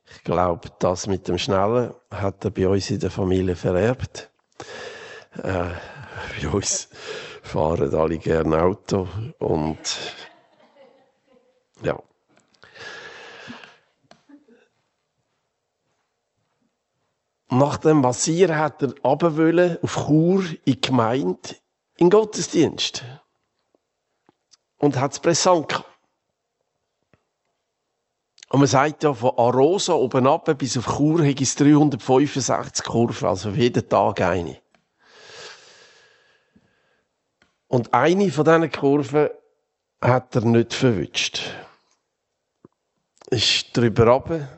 Ich glaube, das mit dem Schnellen hat er bei uns in der Familie vererbt. Bei uns fahren alle gerne Auto und ja. Nach dem Massieren hat er runter wollen, auf Chur, in die Gemeinde, in den Gottesdienst. Und hat es brisant gehabt. Und man sagt ja, von Arosa oben runter bis auf Chur hat es 365 Kurven, also jeden Tag eine. Und eine von diesen Kurven hat er nicht verwünscht. Ist drüber runter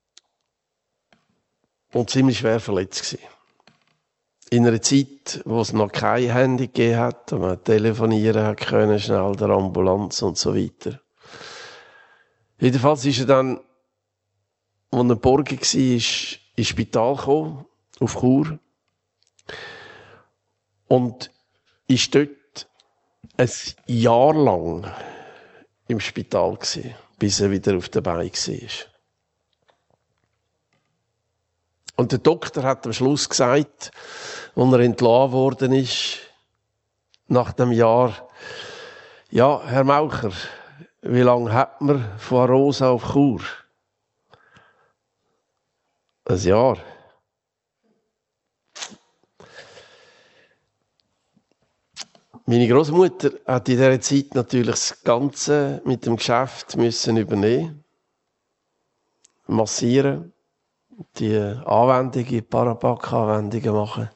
und ziemlich schwer verletzt gewesen. In einer Zeit, wo es noch kein Handy gegeben hat, und man telefonieren können, schnell der Ambulanz und so weiter. Jedenfalls ist er dann, als er geborgen war, ins Spital gekommen, auf Chur. Und ist dort ein Jahr lang im Spital gewesen, bis er wieder auf der Beine war. Und der Doktor hat am Schluss gesagt, als er entlassen worden ist, nach dem Jahr, ja, Herr Maucher, wie lange hat man von Arosa auf Chur? Ein Jahr. Meine Großmutter hat in dieser Zeit natürlich das Ganze mit dem Geschäft müssen übernehmen, massieren, die Anwendungen, Parapack-Anwendungen machen.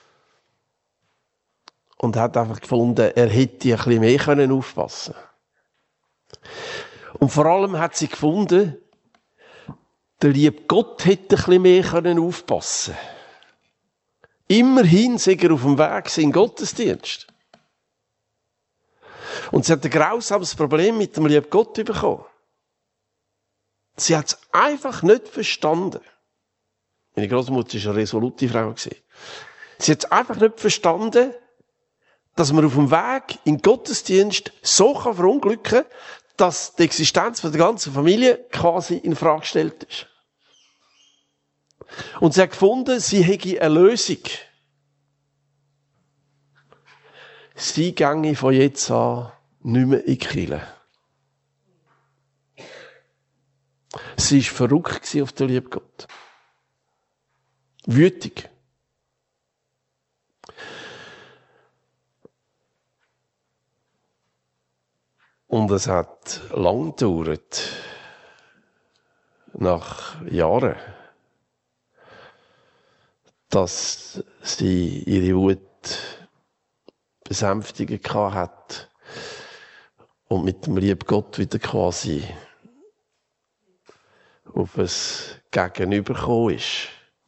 Und hat einfach gefunden, er hätte ein bisschen mehr aufpassen können. Und vor allem hat sie gefunden, der liebe Gott hätte ein bisschen mehr aufpassen können. Immerhin sei er auf dem Weg in den Gottesdienst. Und sie hat ein grausames Problem mit dem lieben Gott bekommen. Sie hat es einfach nicht verstanden. Meine Großmutter war eine resolute Frau. Sie hat es einfach nicht verstanden, dass man auf dem Weg in den Gottesdienst so verunglücken kann, dass die Existenz der ganzen Familie quasi in Frage gestellt ist. Und sie hat gefunden, sie hätte eine Lösung. Sie ginge von jetzt an nicht mehr in die Kirche. Sie war verrückt auf den lieben Gott. Wütig. Und es hat lang gedauert, nach Jahren, dass sie ihre Wut besänftigt hat und mit dem lieben Gott wieder quasi auf ein Gegenüber gekommen ist.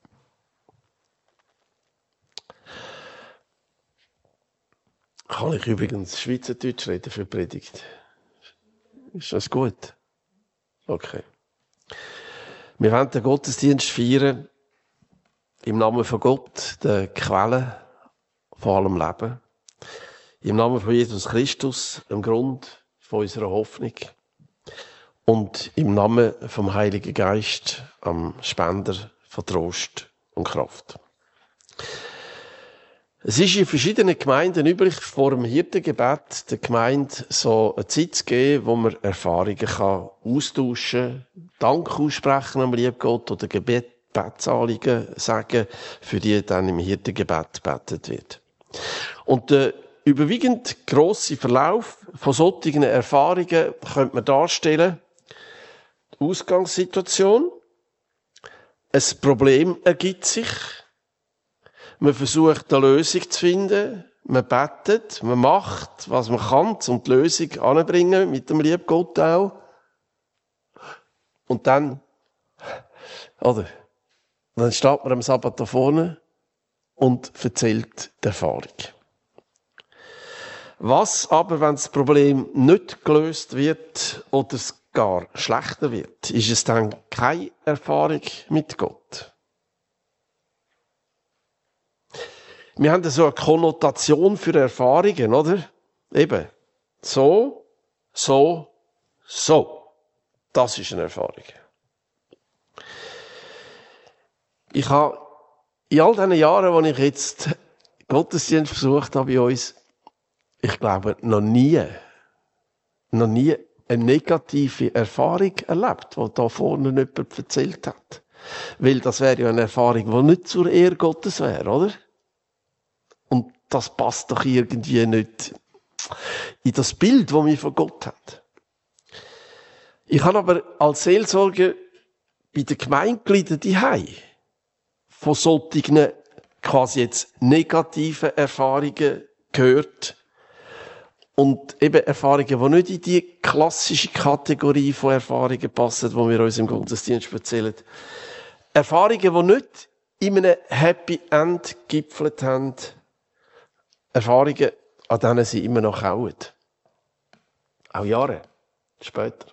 Kann ich übrigens Schweizerdeutsch reden für die Predigt? Ist das gut? Okay. Wir wollen den Gottesdienst feiern im Namen von Gott, der Quelle von allem Leben. Im Namen von Jesus Christus, dem Grund von unserer Hoffnung. Und im Namen vom Heiligen Geist, am Spender von Trost und Kraft. Es ist in verschiedenen Gemeinden üblich, vor dem Hirtengebet der Gemeinde so eine Zeit zu geben, wo man Erfahrungen kann austauschen kann, Dank aussprechen am lieben Gott oder Gebetsanliegen sagen, für die dann im Hirtengebet gebetet wird. Und der überwiegend grosse Verlauf von solchen Erfahrungen könnte man darstellen: die Ausgangssituation, ein Problem ergibt sich, man versucht, eine Lösung zu finden. Man betet, man macht, was man kann, um die Lösung anzubringen, mit dem lieben Gott auch. Und dann steht man am Sabbat da vorne und erzählt die Erfahrung. Was aber, wenn das Problem nicht gelöst wird oder es gar schlechter wird, ist es dann keine Erfahrung mit Gott? Wir haben so eine Konnotation für Erfahrungen, oder? Eben. So. Das ist eine Erfahrung. Ich habe in all diesen Jahren, wo ich jetzt Gottesdienst versucht habe bei uns, ich glaube, noch nie eine negative Erfahrung erlebt, die da vorne jemand erzählt hat. Weil das wäre ja eine Erfahrung, die nicht zur Ehre Gottes wäre, oder? Und das passt doch irgendwie nicht in das Bild, das wir von Gott haben. Ich habe aber als Seelsorger bei den Gemeindegliedern daheim von solchen quasi jetzt negativen Erfahrungen gehört. Und eben Erfahrungen, die nicht in die klassische Kategorie von Erfahrungen passen, die wir uns im Gottesdienst erzählen. Erfahrungen, die nicht in einem Happy End gegipfelt haben. Erfahrungen, an denen sie immer noch kauen. Auch Jahre später.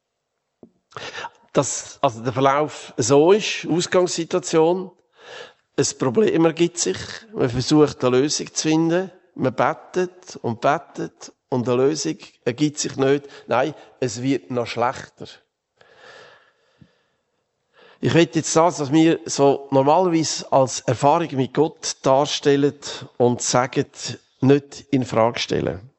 Dass also der Verlauf so ist, Ausgangssituation, ein Problem ergibt sich, man versucht eine Lösung zu finden, man betet und eine Lösung ergibt sich nicht. Nein, es wird noch schlechter. Ich will jetzt das, was wir so normalerweise als Erfahrung mit Gott darstellen und sagen, nicht in Frage stellen.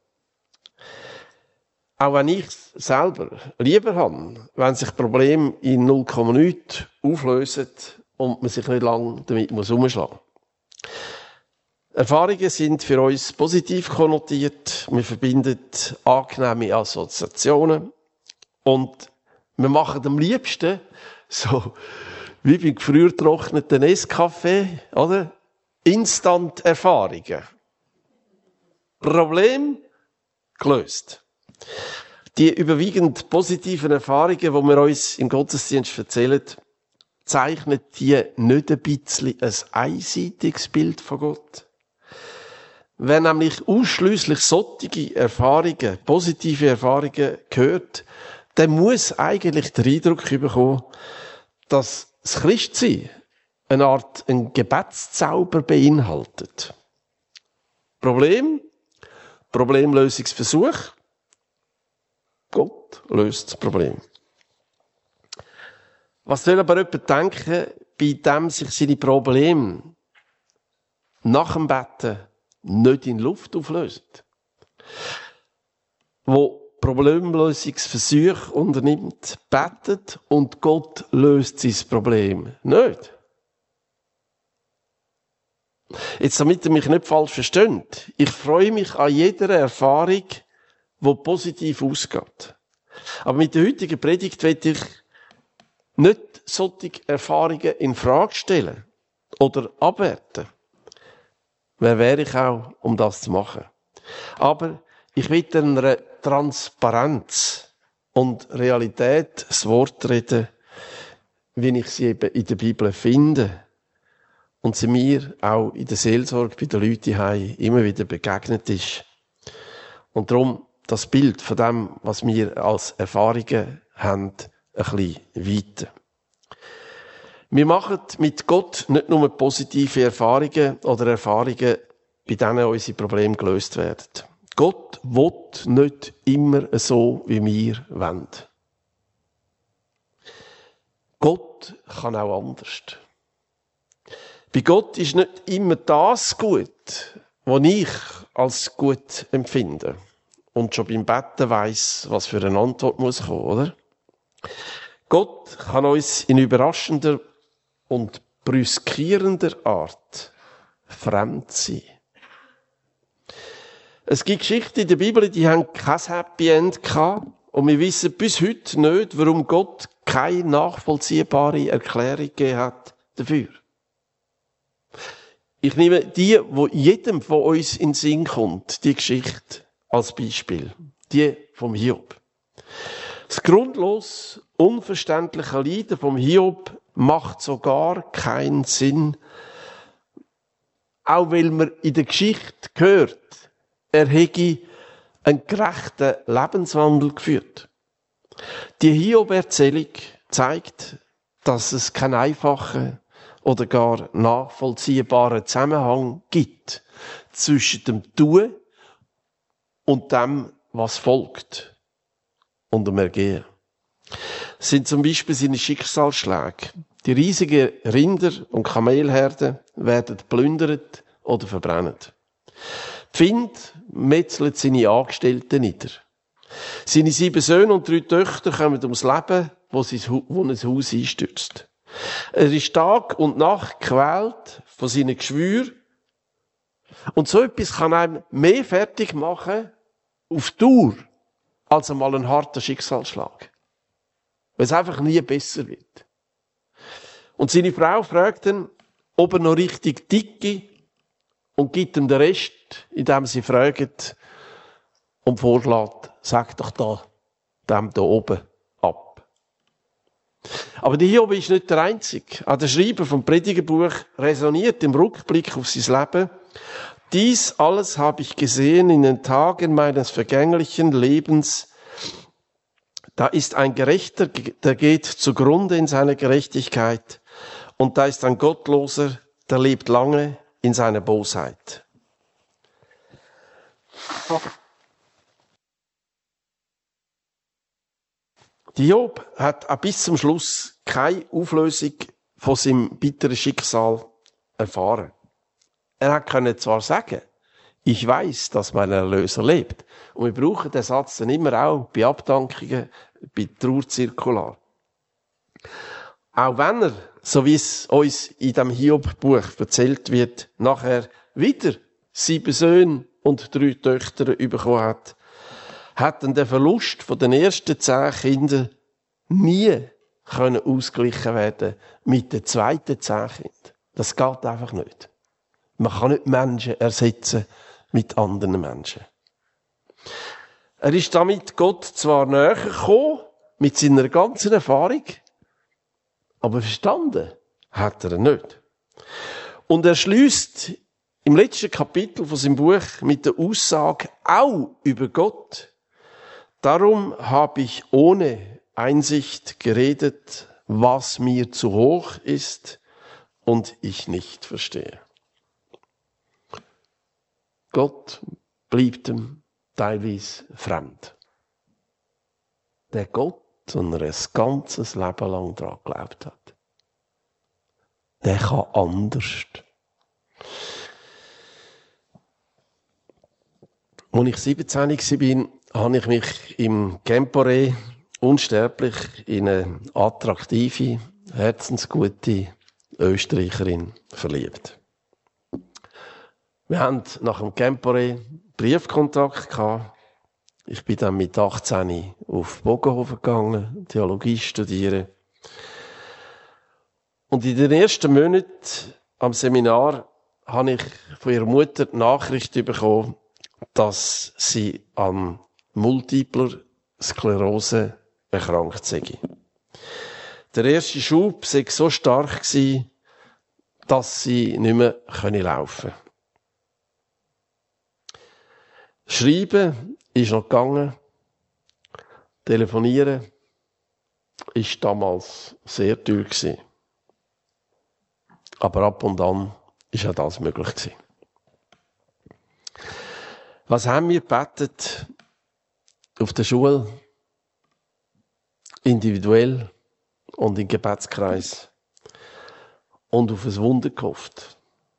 Auch wenn ich selber lieber habe, wenn sich Probleme in 0,9 auflösen und man sich nicht lange damit herumschlagen muss. Erfahrungen sind für uns positiv konnotiert. Wir verbinden angenehme Assoziationen. Und wir machen am liebsten so wie beim gefriertrockneten Nescafé, oder? Instant-Erfahrungen. Problem gelöst. Die überwiegend positiven Erfahrungen, die wir uns im Gottesdienst erzählen, zeichnen die nicht ein bisschen ein einseitiges Bild von Gott? Wenn nämlich ausschliesslich solche Erfahrungen, positive Erfahrungen gehört, dann muss eigentlich der Eindruck bekommen, dass das Christsein eine Art ein Gebetszauber beinhaltet. Problemlösungsversuch. Gott löst das Problem. Was soll aber jemand denken, bei dem sich seine Probleme nach dem Betten nicht in Luft auflösen? Wo Problemlösungsversuche unternimmt, betet und Gott löst sein Problem nicht. Jetzt, damit ihr mich nicht falsch versteht, ich freue mich an jeder Erfahrung, die positiv ausgeht. Aber mit der heutigen Predigt will ich nicht solche Erfahrungen in Frage stellen oder abwerten. Wer wäre ich auch, um das zu machen? Aber ich will einer Transparenz und Realität das Wort reden, wie ich sie eben in der Bibel finde und sie mir auch in der Seelsorge bei den Leuten daheim immer wieder begegnet ist. Und darum das Bild von dem, was wir als Erfahrungen haben, ein bisschen weiter. Wir machen mit Gott nicht nur positive Erfahrungen oder Erfahrungen, bei denen unsere Probleme gelöst werden. Gott will nicht immer so, wie wir wollen. Gott kann auch anders. Bei Gott ist nicht immer das gut, was ich als gut empfinde. Und schon beim Betten weiss, was für eine Antwort muss kommen, oder? Gott kann uns in überraschender und brüskierender Art fremd sein. Es gibt Geschichten in der Bibel, die haben kein Happy End gehabt. Und wir wissen bis heute nicht, warum Gott keine nachvollziehbare Erklärung gegeben hat dafür. Ich nehme die, wo jedem von uns in den Sinn kommt, die Geschichte als Beispiel. Die vom Hiob. Das grundlos unverständliche Leiden vom Hiob macht sogar keinen Sinn. Auch weil man in der Geschichte hört, er hätte einen gerechten Lebenswandel geführt. Die Hiob-Erzählung zeigt, dass es keinen einfachen oder gar nachvollziehbaren Zusammenhang gibt zwischen dem Tun und dem, was folgt, und dem Ergehen. sind zum Beispiel seine Schicksalsschläge. Die riesigen Rinder- und Kamelherden werden geplündert oder verbrannt. Die Find metzelt seine Angestellten nieder. Seine 7 Söhne und 3 Töchter kommen ums Leben, wo ein Haus einstürzt. Er ist Tag und Nacht gequält von seinen Geschwüren. Und so etwas kann einem mehr fertig machen auf Dauer, als einmal ein harter Schicksalsschlag. Weil es einfach nie besser wird. Und seine Frau fragt ihn, ob er noch richtig dicke, und gibt ihm den Rest, indem sie fragt und vorschlägt, sag doch dem da oben ab. Aber der Hiob ist nicht der Einzige. Auch der Schreiber vom Predigerbuch resoniert im Rückblick auf sein Leben. Dies alles habe ich gesehen in den Tagen meines vergänglichen Lebens. Da ist ein Gerechter, der geht zugrunde in seiner Gerechtigkeit. Und da ist ein Gottloser, der lebt lange in seiner Bosheit. Hiob hat auch bis zum Schluss keine Auflösung von seinem bitteren Schicksal erfahren. Er konnte zwar sagen, ich weiß, dass mein Erlöser lebt. Und wir brauchen den Satz dann immer auch bei Abdankungen, bei Trauerzirkular. Auch wenn er, so wie es uns in dem Hiob-Buch erzählt wird, nachher wieder 7 Söhne und 3 Töchter bekommen hat dann der Verlust von den ersten 10 Kindern nie können ausgeglichen werden mit den zweiten 10 Kindern. Das geht einfach nicht. Man kann nicht Menschen ersetzen mit anderen Menschen. Er ist damit Gott zwar näher gekommen, mit seiner ganzen Erfahrung, aber verstanden hat er ihn nicht. Und er schließt im letzten Kapitel von seinem Buch mit der Aussage auch über Gott. Darum habe ich ohne Einsicht geredet, was mir zu hoch ist und ich nicht verstehe. Gott bleibt ihm teilweise fremd. Der Gott, den er ein ganzes Leben lang daran geglaubt hat, der kann anders. Als ich 17 war, habe ich mich im Campore unsterblich in eine attraktive, herzensgute Österreicherin verliebt. Wir hatten nach dem Campore Briefkontakt gehabt. Ich bin dann mit 18 auf Bogenhofen gegangen, Theologie studieren. Und in den ersten Monaten am Seminar habe ich von ihrer Mutter die Nachricht bekommen, dass sie an Multipler Sklerose erkrankt sei. Der erste Schub sei so stark gewesen, dass sie nicht mehr laufen konnte. Schreiben ist noch gegangen. Telefonieren ist damals sehr teuer gewesen. Aber ab und an ist auch das möglich gewesen. Was haben wir gebetet auf der Schule? Individuell und im Gebetskreis. Und auf ein Wunder gehofft.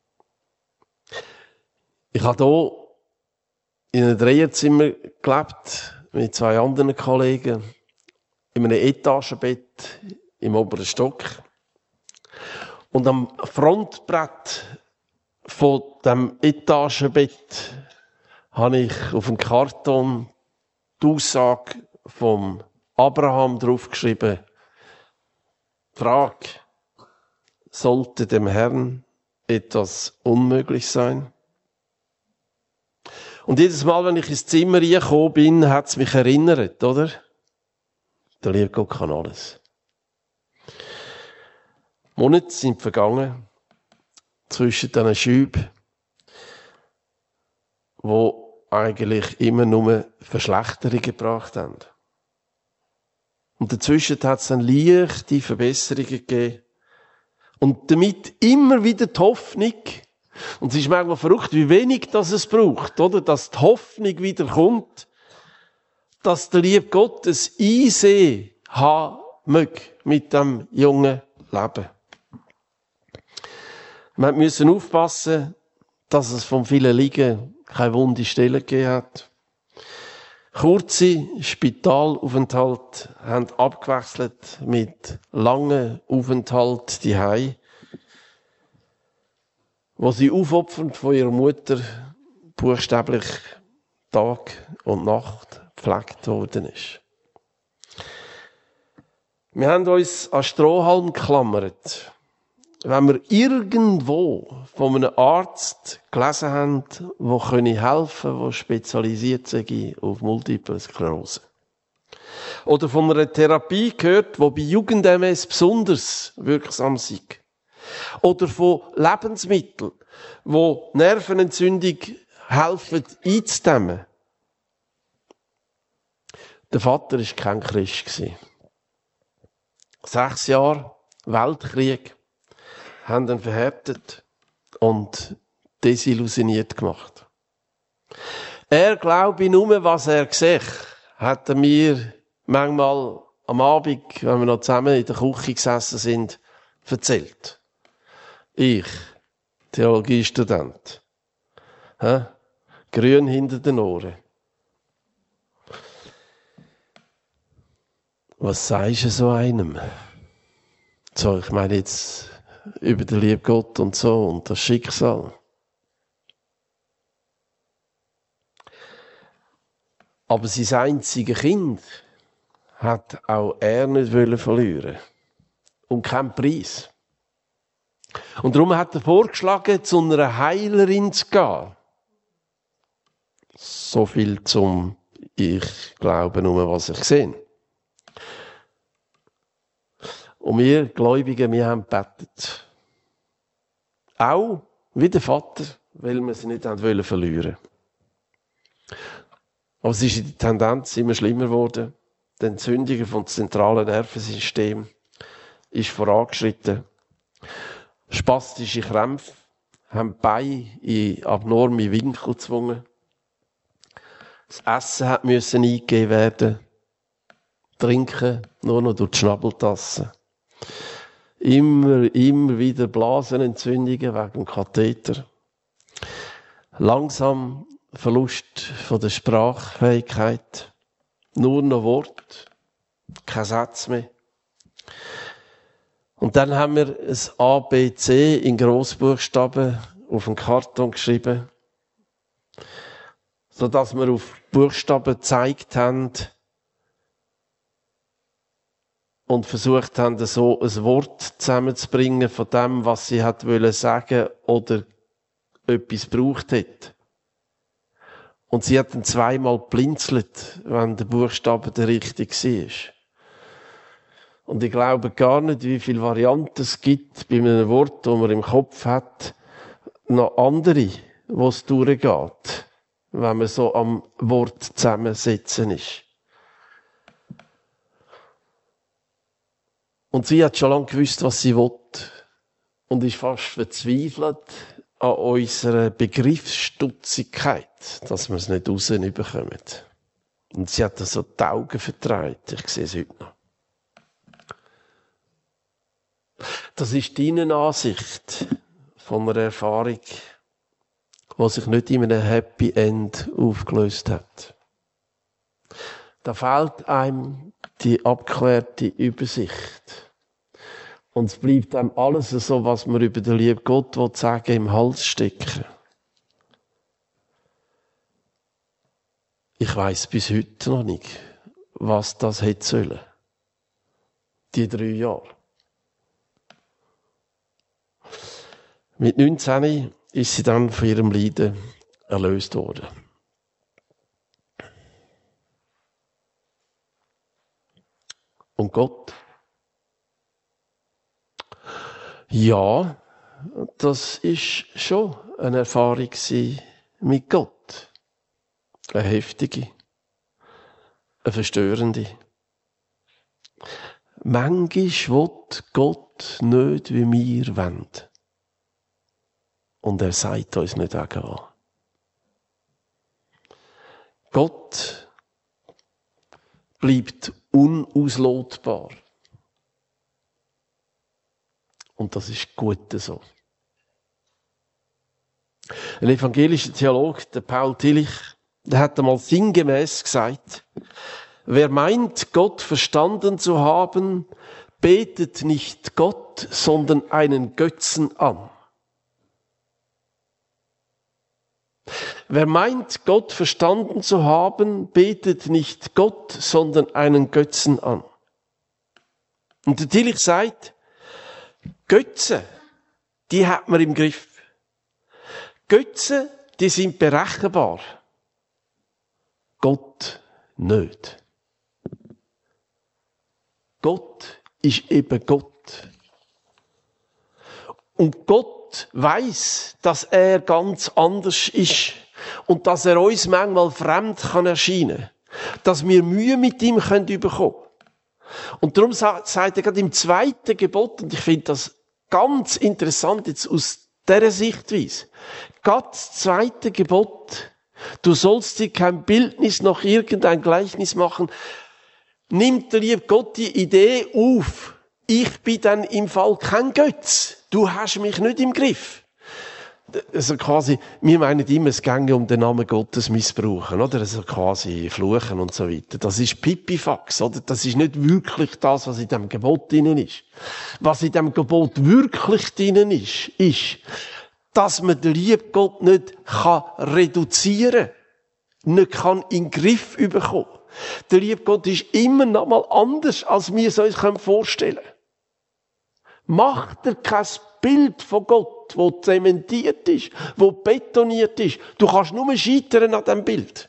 Ich habe hier in einem Dreierzimmer gelebt, mit 2 anderen Kollegen, in einem Etagenbett im oberen Stock. Und am Frontbrett von dem Etagenbett habe ich auf dem Karton die Aussage vom Abraham draufgeschrieben. Frage: Sollte dem Herrn etwas unmöglich sein? Und jedes Mal, wenn ich ins Zimmer reingekommen bin, hat es mich erinnert, oder? Der liebe Gott kann alles. Monate sind vergangen zwischen diesen Schüben, die eigentlich immer nur Verschlechterungen gebracht haben. Und dazwischen hat es dann leichte Verbesserungen gegeben. Und damit immer wieder die Hoffnung. Und es ist manchmal verrückt, wie wenig das es braucht, oder? Dass die Hoffnung wieder kommt, dass der liebe Gott ein Einsehen hat möge mit dem jungen Leben. Wir müssen aufpassen, dass es vom vielen Liegen keine wunde Stelle gegeben hat. Kurze Spitalaufenthalte haben abgewechselt mit langen Aufenthalten zuhause, wo sie aufopfernd von ihrer Mutter buchstäblich Tag und Nacht gepflegt worden ist. Wir haben uns an Strohhalm geklammert. Wenn wir irgendwo von einem Arzt gelesen haben, der helfen kann, der spezialisiert sei auf Multiple Sklerose. Oder von einer Therapie gehört, die bei Jugend-MS besonders wirksam sei. Oder von Lebensmitteln, die Nervenentzündung helfen einzudämmen. Der Vater war kein Christ. 6 Jahre Weltkrieg haben ihn verhärtet und desillusioniert gemacht. Er glaube nur, was er sieht, hat er mir manchmal am Abend, wenn wir noch zusammen in der Küche gesessen sind, erzählt. Ich, Theologiestudent. Grün hinter den Ohren. Was sagst du so einem? So, ich meine jetzt über den lieben Gott und so und das Schicksal. Aber sein einziges Kind hat auch er nicht verlieren. Und keinen Preis. Und darum hat er vorgeschlagen, zu einer Heilerin zu gehen. So viel zum Ich glaube nur, was ich sehe. Und wir Gläubigen, wir haben gebetet. Auch wie der Vater, weil wir sie nicht verlieren wollten. Aber es ist in der Tendenz immer schlimmer geworden. Die Entzündung vom zentralen Nervensystem ist vorangeschritten. Spastische Krämpfe haben die Beine in abnorme Winkel gezwungen. Das Essen musste eingegeben werden. Trinken nur noch durch die Schnabeltasse. Immer wieder Blasenentzündungen wegen dem Katheter. Langsam Verlust von der Sprachfähigkeit. Nur noch Wort, kein Satz mehr. Und dann haben wir ein ABC in Grossbuchstaben auf den Karton geschrieben, sodass wir auf Buchstaben gezeigt haben und versucht haben, so ein Wort zusammenzubringen von dem, was sie hat sagen oder etwas gebraucht hat. Und sie hat dann zweimal blinzelt, wenn der Buchstabe der richtige war. Und ich glaube gar nicht, wie viele Varianten es gibt bei einem Wort, das man im Kopf hat, noch andere, wo es durchgeht, wenn man so am Wort zusammensetzen ist. Und sie hat schon lange gewusst, was sie will. Und ist fast verzweifelt an unserer Begriffsstutzigkeit, dass wir es nicht rausbekommen. Und sie hat so die Augen verdreht. Ich sehe es heute noch. Das ist deine Ansicht von einer Erfahrung, die sich nicht in einem Happy End aufgelöst hat. Da fehlt einem die abgeklärte Übersicht. Und es bleibt einem alles so, was man über den lieben Gott sagen will, im Hals stecken. Ich weiss bis heute noch nicht, was das hätte sollen. Die 3 Jahre. Mit 19 ist sie dann von ihrem Leiden erlöst worden. Und Gott? Ja, das ist schon eine Erfahrung mit Gott. Eine heftige, eine verstörende. Manchmal will Gott nicht, wie wir wollen. Und er sagt uns nicht auch. Gott bleibt unauslotbar. Und das ist gut so. Ein evangelischer Theologe, der Paul Tillich, der hat einmal sinngemäß gesagt, wer meint, Gott verstanden zu haben, betet nicht Gott, sondern einen Götzen an. Wer meint, Gott verstanden zu haben, betet nicht Gott, sondern einen Götzen an. Und der Tillich sagt, Götzen, die hat man im Griff. Götzen, die sind berechenbar. Gott nicht. Gott ist eben Gott. Und Gott weiss, dass er ganz anders ist und dass er uns manchmal fremd kann erscheinen, dass wir Mühe mit ihm bekommen können. Und darum sagt er gerade im 2. Gebot, und ich finde das ganz interessant jetzt aus dieser Sichtweise, gerade das 2. Gebot, du sollst dir kein Bildnis noch irgendein Gleichnis machen, nimmt der liebe Gott die Idee auf, ich bin dann im Fall kein Götz. Du hast mich nicht im Griff. Also quasi, wir meinen immer, es ginge um den Namen Gottes missbrauchen, oder? Also quasi fluchen und so weiter. Das ist Pipifax, oder? Das ist nicht wirklich das, was in dem Gebot drinnen ist. Was in dem Gebot wirklich drinnen ist, dass man den lieben Gott nicht reduzieren kann, nicht in den Griff bekommen. Der liebe Gott ist immer noch mal anders, als wir es uns vorstellen können. Macht dir kein Bild von Gott, wo zementiert ist, wo betoniert ist. Du kannst nur scheitern an diesem Bild.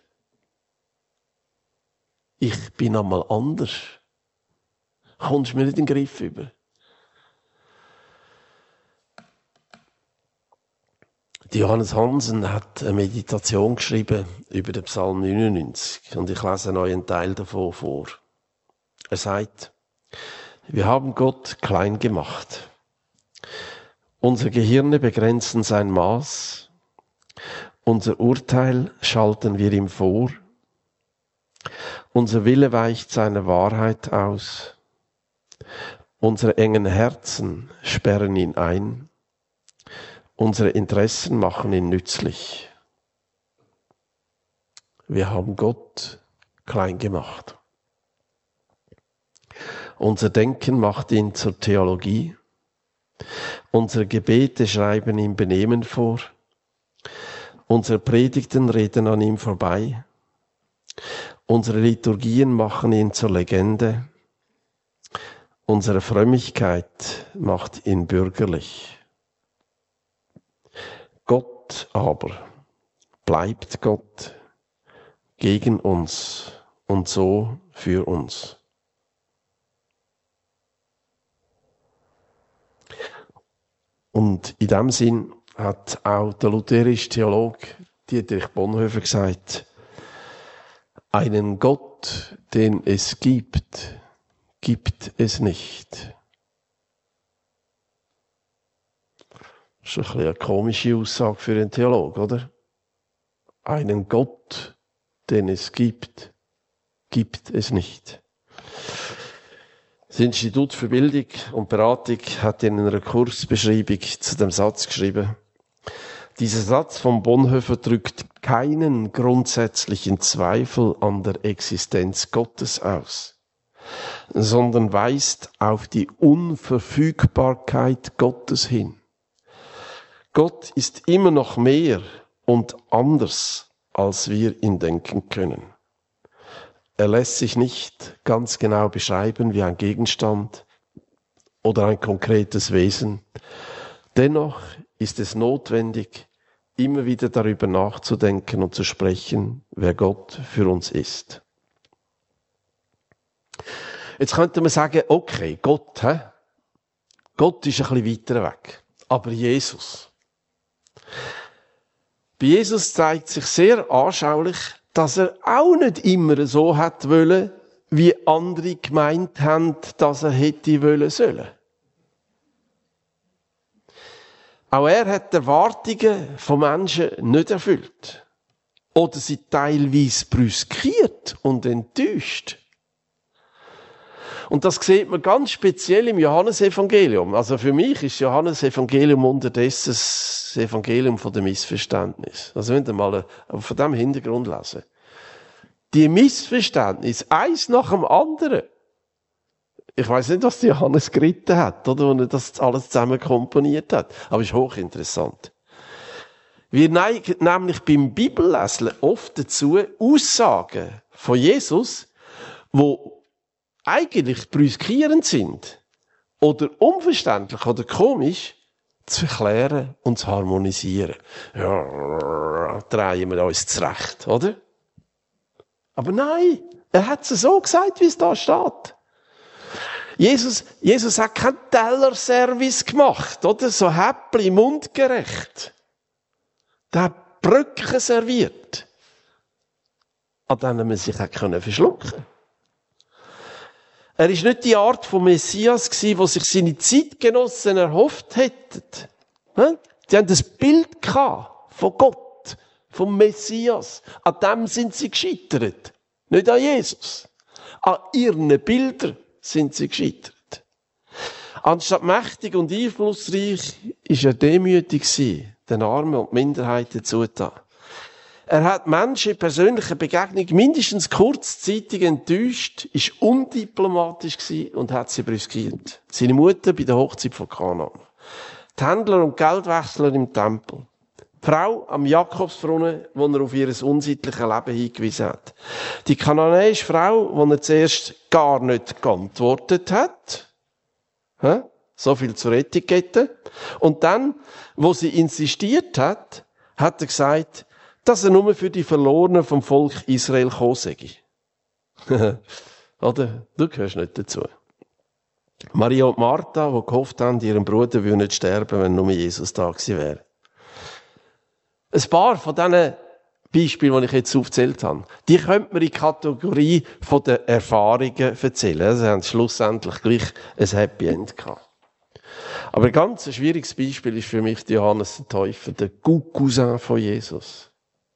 Ich bin einmal anders. Kommst du mir nicht in den Griff über. Johannes Hansen hat eine Meditation geschrieben über den Psalm 99 und ich lese euch einen Teil davon vor. Er sagt, wir haben Gott klein gemacht. Unsere Gehirne begrenzen sein Maß. Unser Urteil schalten wir ihm vor. Unser Wille weicht seiner Wahrheit aus. Unsere engen Herzen sperren ihn ein. Unsere Interessen machen ihn nützlich. Wir haben Gott klein gemacht. Unser Denken macht ihn zur Theologie. Unsere Gebete schreiben ihm Benehmen vor. Unsere Predigten reden an ihm vorbei. Unsere Liturgien machen ihn zur Legende. Unsere Frömmigkeit macht ihn bürgerlich. Gott aber bleibt Gott gegen uns und so für uns. Und in diesem Sinn hat auch der lutherische Theologe Dietrich Bonhoeffer gesagt, einen Gott, den es gibt, gibt es nicht. Das ist ein bisschen eine komische Aussage für einen Theologen, oder? Einen Gott, den es gibt, gibt es nicht. Das Institut für Bildung und Beratung hat in einer Kursbeschreibung zu dem Satz geschrieben, dieser Satz von Bonhoeffer drückt keinen grundsätzlichen Zweifel an der Existenz Gottes aus, sondern weist auf die Unverfügbarkeit Gottes hin. Gott ist immer noch mehr und anders, als wir ihn denken können. Er lässt sich nicht ganz genau beschreiben wie ein Gegenstand oder ein konkretes Wesen. Dennoch ist es notwendig, immer wieder darüber nachzudenken und zu sprechen, wer Gott für uns ist. Jetzt könnte man sagen, okay, Gott ist ein bisschen weiter weg. Aber Jesus. Bei Jesus zeigt sich sehr anschaulich, dass er auch nicht immer so hat wollen, wie andere gemeint haben, dass er hätte wollen sollen. Auch er hat die Erwartungen von Menschen nicht erfüllt. Oder sie teilweise brüskiert und enttäuscht. Und das sieht man ganz speziell im Johannesevangelium. Also für mich ist das Johannesevangelium unterdessen das Evangelium von dem Missverständnis. Also wenn ihr mal von diesem Hintergrund lesen. Die Missverständnisse, eins nach dem anderen. Ich weiss nicht, was Johannes geritten hat, oder, wenn er das alles zusammen komponiert hat. Aber es ist hochinteressant. Wir neigen nämlich beim Bibellesen oft dazu, Aussagen von Jesus, die eigentlich brüskierend sind, oder unverständlich oder komisch, zu erklären und zu harmonisieren. Ja, drehen wir uns zurecht, oder? Aber nein, er hat es so gesagt, wie es da steht. Jesus hat keinen Tellerservice gemacht, oder? So Häppli mundgerecht. Der hat Bröckchen serviert, an denen man sich verschlucken konnte. Er war nicht die Art von Messias, wo sich seine Zeitgenossen erhofft hätten. Die haben ein Bild gehabt von Gott, vom Messias. An dem sind sie gescheitert. Nicht an Jesus. An ihren Bildern sind sie gescheitert. Anstatt mächtig und einflussreich war er demütig, den Armen und Minderheiten zugetan. Er hat Menschen in persönlicher Begegnung mindestens kurzzeitig enttäuscht, ist undiplomatisch gewesen und hat sie brüskiert. Seine Mutter bei der Hochzeit von Kanaan. Die Händler und Geldwechsler im Tempel. Die Frau am Jakobsbrunnen, wo er auf ihr unsittliches Leben hingewiesen hat. Die kananäische Frau, wo er zuerst gar nicht geantwortet hat. So viel zur Etikette. Und dann, wo sie insistiert hat, hat er gesagt, dass er nur für die Verlorenen vom Volk Israel gekommen sei. Oder? Du gehörst nicht dazu. Maria und Martha, die gehofft haben, ihrem Bruder würde nicht sterben, wenn nur Jesus da gewesen wäre. Ein paar von diesen Beispielen, die ich jetzt aufgezählt habe, die könnte man in die Kategorie von den Erfahrungen erzählen. Sie haben schlussendlich gleich ein Happy End gehabt. Aber ein ganz schwieriges Beispiel ist für mich Johannes der Täufer, der Cousin von Jesus.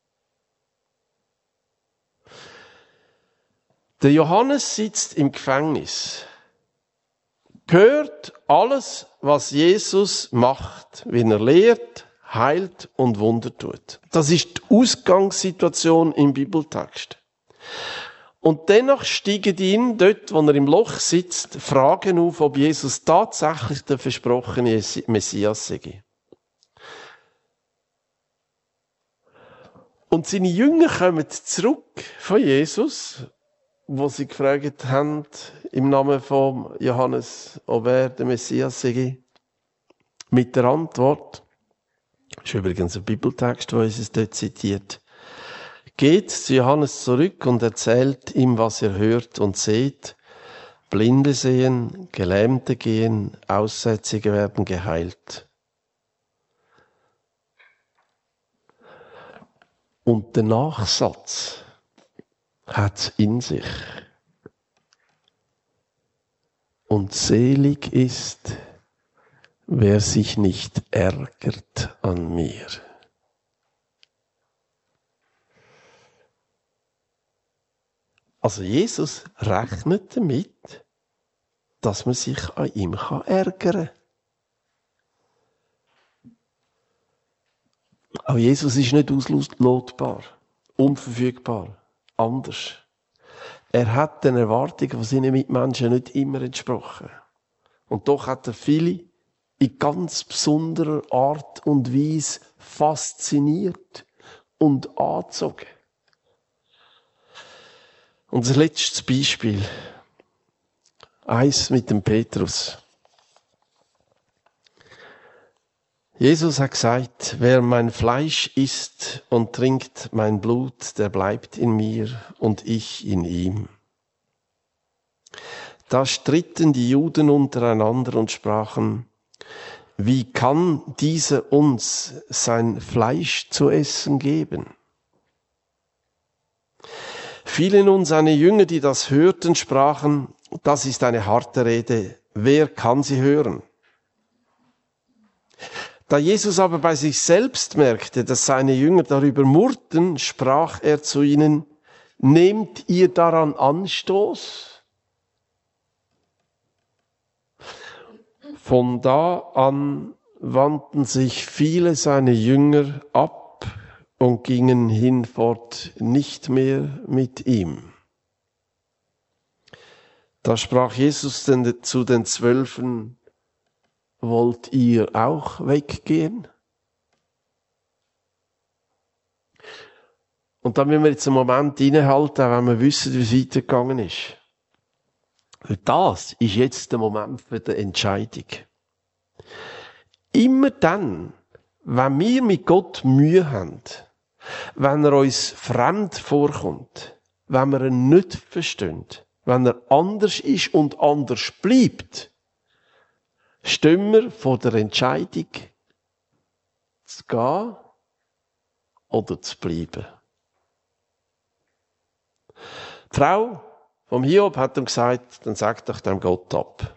Der Johannes sitzt im Gefängnis, hört alles, was Jesus macht, wie er lehrt, heilt und Wunder tut. Das ist die Ausgangssituation im Bibeltext. Und dennoch steigen ihn dort, wo er im Loch sitzt, Fragen auf, ob Jesus tatsächlich der versprochene Messias sei. Und seine Jünger kommen zurück von Jesus, wo sie gefragt haben, im Namen von Johannes, ob er der Messias sei, mit der Antwort, das ist übrigens ein Bibeltext, der uns dort zitiert, geht zu Johannes zurück und erzählt ihm, was er hört und sieht. Blinde sehen, Gelähmte gehen, Aussätzige werden geheilt. Und der Nachsatz hat in sich. Und selig ist, wer sich nicht ärgert an mir. Also Jesus rechnet damit, dass man sich an ihm ärgern kann. Auch Jesus ist nicht auslotbar, unverfügbar, anders. Er hat den Erwartungen von seinen Mitmenschen nicht immer entsprochen. Und doch hat er viele in ganz besonderer Art und Weise fasziniert und angezogen. Und das letzte Beispiel. Eins mit dem Petrus. Jesus hat gesagt, wer mein Fleisch isst und trinkt mein Blut, der bleibt in mir und ich in ihm. Da stritten die Juden untereinander und sprachen, wie kann dieser uns sein Fleisch zu essen geben? Viele nun seine Jünger, die das hörten, sprachen, das ist eine harte Rede, wer kann sie hören? Da Jesus aber bei sich selbst merkte, dass seine Jünger darüber murrten, sprach er zu ihnen, nehmt ihr daran Anstoß? Von da an wandten sich viele seiner Jünger ab und gingen hinfort nicht mehr mit ihm. Da sprach Jesus zu den 12: Wollt ihr auch weggehen? Und da müssen wir jetzt einen Moment innehalten, auch wenn wir wissen, wie es weitergegangen ist. Weil das ist jetzt der Moment für die Entscheidung. Immer dann, wenn wir mit Gott Mühe haben, wenn er uns fremd vorkommt, wenn wir ihn nicht verstehen, wenn er anders ist und anders bleibt, stehen wir vor der Entscheidung, zu gehen oder zu bleiben. Die Frau vom Hiob hat ihm gesagt, dann sag doch dem Gott ab.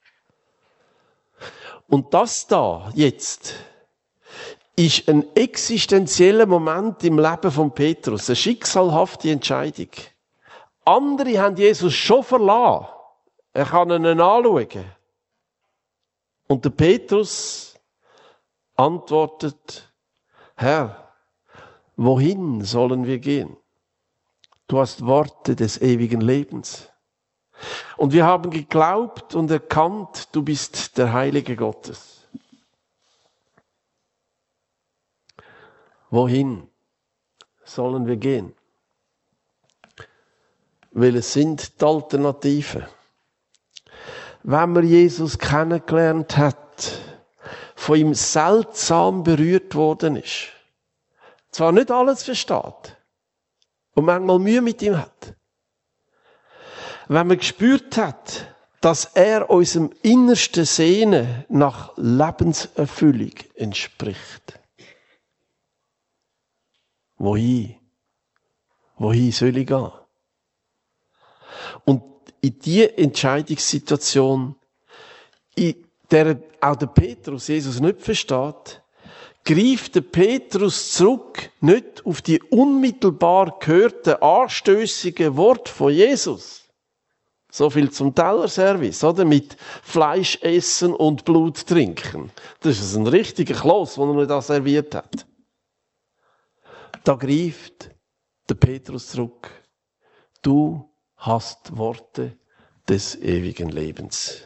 Und das da, jetzt, ist ein existenzieller Moment im Leben von Petrus, eine schicksalhafte Entscheidung. Andere haben Jesus schon verlassen. Er kann ihn anschauen. Und der Petrus antwortet: Herr, wohin sollen wir gehen? Du hast Worte des ewigen Lebens. Und wir haben geglaubt und erkannt, du bist der Heilige Gottes. Wohin sollen wir gehen? Welche sind die Alternativen? Wenn man Jesus kennengelernt hat, von ihm seltsam berührt worden ist, zwar nicht alles versteht und manchmal Mühe mit ihm hat, wenn man gespürt hat, dass er unserem innersten Sehnen nach Lebenserfüllung entspricht. Wohin? Wohin soll ich gehen? Und in diese Entscheidungssituation, in der auch der Petrus Jesus nicht versteht, greift der Petrus zurück, nicht auf die unmittelbar gehörten, anstössigen Worte von Jesus. So viel zum Tellerservice, oder? Mit Fleisch essen und Blut trinken. Das ist ein richtiger Kloß, den er mir da serviert hat. Da greift der Petrus zurück. Du hast Worte des ewigen Lebens.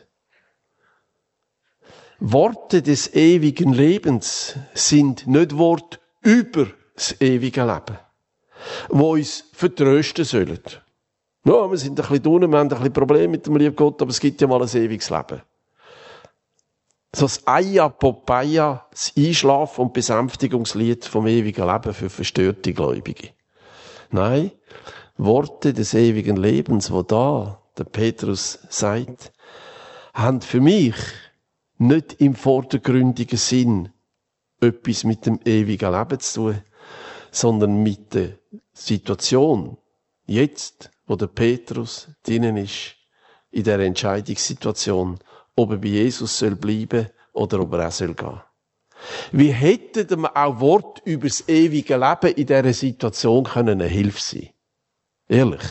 Worte des ewigen Lebens sind nicht Worte über das ewige Leben, die uns vertrösten sollen. Ja, wir sind ein bisschen unten, wir haben ein bisschen Probleme mit dem lieben Gott, aber es gibt ja mal ein ewiges Leben. So das Aia Popeye, das Einschlaf- und Besänftigungslied vom ewigen Leben für verstörte Gläubige. Nein, Worte des ewigen Lebens, wo da der Petrus sagt, haben für mich nicht im vordergründigen Sinn etwas mit dem ewigen Leben zu tun, sondern mit der Situation, jetzt, wo der Petrus drinnen ist, in der Entscheidungssituation, ob er bei Jesus soll bleiben oder ob er auch soll gehen. Wie hätten wir auch Wort über das ewige Leben in dieser Situation können eine Hilfe sein? Ehrlich.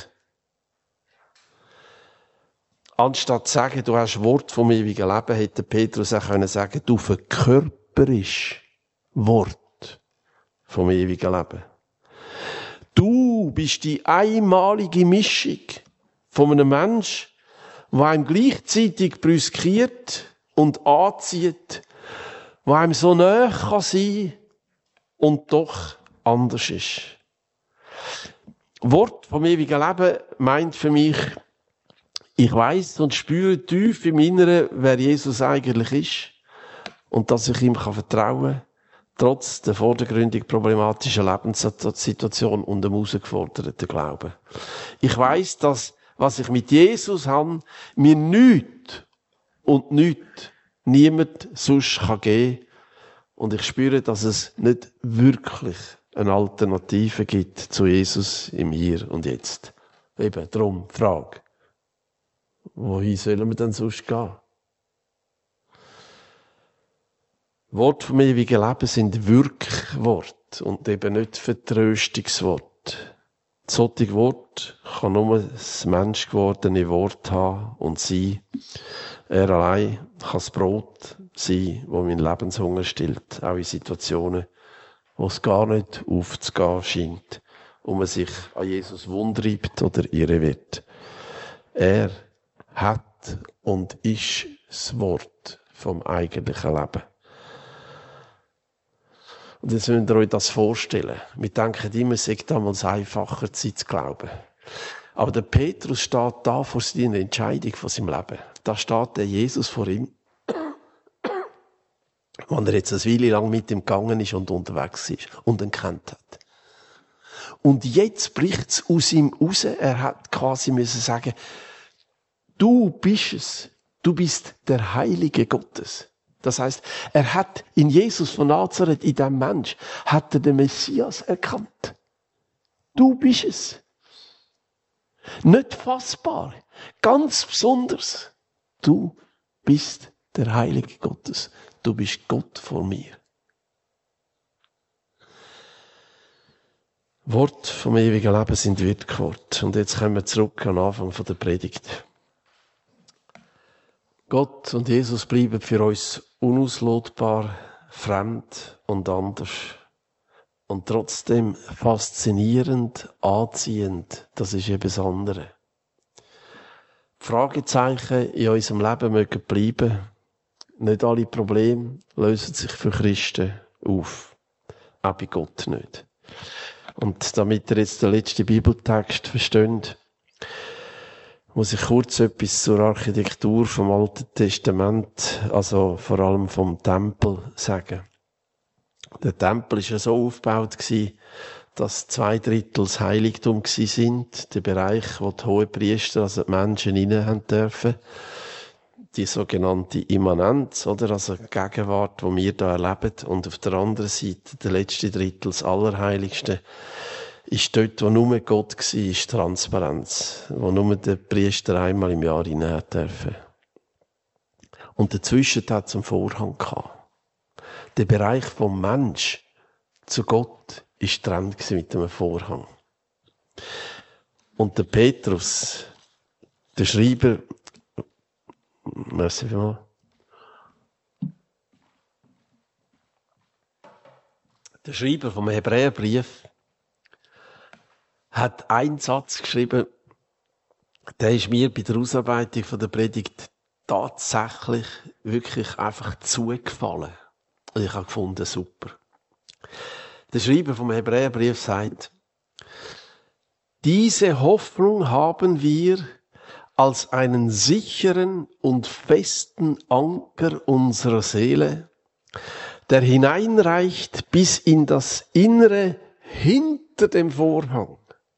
Anstatt zu sagen, du hast Wort vom ewigen Leben, hätte Petrus auch können sagen, du verkörperst Wort vom ewigen Leben. Du bist die einmalige Mischung von einem Menschen, der einem gleichzeitig brüskiert und anzieht, der einem so nahe kann sein und doch anders ist. Wort vom ewigen Leben meint für mich, ich weiss und spüre tief im Inneren, wer Jesus eigentlich ist und dass ich ihm vertrauen kann, trotz der vordergründig problematischen Lebenssituation und dem herausgeforderten Glauben. Ich weiss, dass, was ich mit Jesus habe, mir nichts und niemand sonst geben kann. Und ich spüre, dass es nicht wirklich eine Alternative gibt zu Jesus im Hier und Jetzt. Eben, darum, Frage. Wohin sollen wir denn sonst gehen? Worte vom ewigen Leben sind Wirkworte und eben nicht Vertröstungsworte. Solche Wort kann nur das menschgewordene Wort haben und sein. Er allein kann das Brot sein, das meinen Lebenshunger stillt, auch in Situationen, wo es gar nicht aufzugehen scheint und man sich an Jesus wundreibt oder irre wird. Er hat und ist das Wort vom eigentlichen Leben. Und jetzt müsst ihr euch das vorstellen. Wir denken immer, es sei damals einfacher, zu glauben. Aber der Petrus steht da vor seiner Entscheidung von seinem Leben. Da steht der Jesus vor ihm, wenn er jetzt eine Weile lang mit ihm gegangen ist und unterwegs ist und ihn kennt hat. Und jetzt bricht es aus ihm raus. Er hat quasi müssen sagen, du bist es. Du bist der Heilige Gottes. Das heisst, er hat in Jesus von Nazareth, in diesem Mensch, hat er den Messias erkannt. Du bist es. Nicht fassbar. Ganz besonders. Du bist der Heilige Gottes. Du bist Gott vor mir. Worte vom ewigen Leben sind Wirkungswort. Und jetzt kommen wir zurück an den Anfang der Predigt. Gott und Jesus bleiben für uns unauslotbar, fremd und anders. Und trotzdem faszinierend, anziehend. Das ist eben das andere. Fragezeichen in unserem Leben mögen bleiben. Nicht alle Probleme lösen sich für Christen auf. Auch bei Gott nicht. Und damit ihr jetzt den letzten Bibeltext versteht, muss ich kurz etwas zur Architektur vom Alten Testament, also vor allem vom Tempel, sagen. Der Tempel war ja so aufgebaut, dass 2/3 das Heiligtum sind, der Bereich, wo die Hohepriester, also die Menschen rein haben dürfen. Die sogenannte Immanenz, oder? Also die Gegenwart, die wir hier erleben. Und auf der anderen Seite, der letzte Drittel, das Allerheiligste, ist dort, wo nur Gott war, ist Transparenz. Wo nur der Priester einmal im Jahr hinein dürfen. Und dazwischen hat es einen Vorhang gehabt. Der Bereich vom Mensch zu Gott ist getrennt mit einem Vorhang. Und der Petrus, der Schreiber, merci vielmals. Der Schreiber vom Hebräerbrief hat einen Satz geschrieben, der ist mir bei der Ausarbeitung von der Predigt tatsächlich wirklich einfach zugefallen. Und ich habe gefunden, super. Der Schreiber vom Hebräerbrief sagt, diese Hoffnung haben wir als einen sicheren und festen Anker unserer Seele, der hineinreicht bis in das Innere hinter dem Vorhang.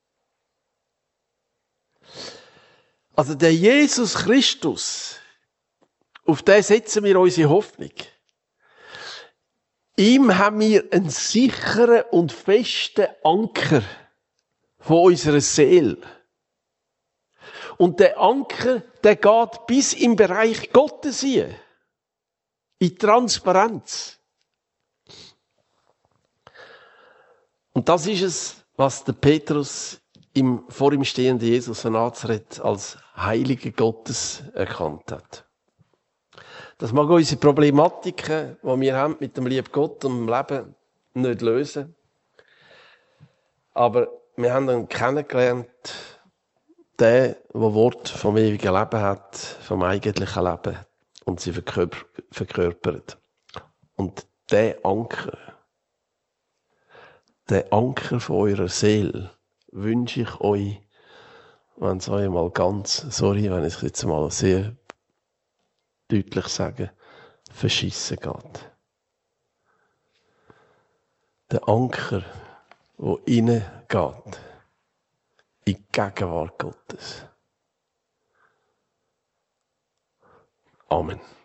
Also der Jesus Christus, auf den setzen wir unsere Hoffnung. Ihm haben wir einen sicheren und festen Anker von unserer Seele. Und der Anker, der geht bis im Bereich Gottes hin. In Transparenz. Und das ist es, was der Petrus vor ihm stehenden Jesus von Nazareth als Heiliger Gottes erkannt hat. Das mag unsere Problematiken, die wir haben mit dem lieben Gott und dem Leben, nicht lösen. Aber wir haben ihn kennengelernt, der Wort vom ewigen Leben hat, vom eigentlichen Leben und sie verkörpert. Und der Anker von eurer Seele wünsche ich euch, wenn es euch mal ganz, sorry, wenn ich es jetzt mal sehr deutlich sage, verschissen geht. Der Anker, der hineingeht in die Gegenwart Gottes. Amen.